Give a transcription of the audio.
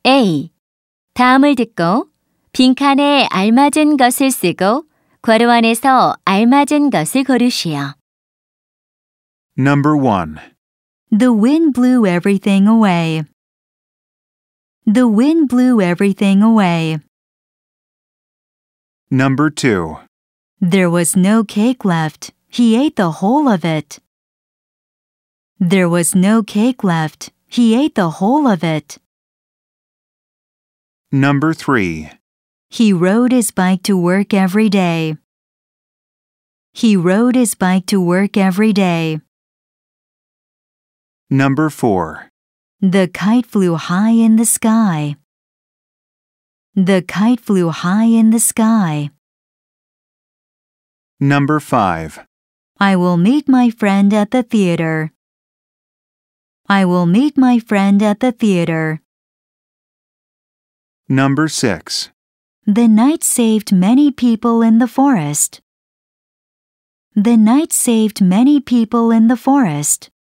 A. 다음을 듣고 빈칸에 알맞은 것을 쓰고 괄호 안에서 알맞은 것을 고르시오. Number 1. The wind blew everything away. The wind blew everything away. Number 2. There was no cake left. He ate the whole of it. There was no cake left. He ate the whole of it. Number 3. He rode his bike to work every day. He rode his bike to work every day. Number 4. The kite flew high in the sky. The kite flew high in the sky. Number 5. I will meet my friend at the theater. I will meet my friend at the theater. Number 6. The night saved many people in the forest. The night saved many people in the forest.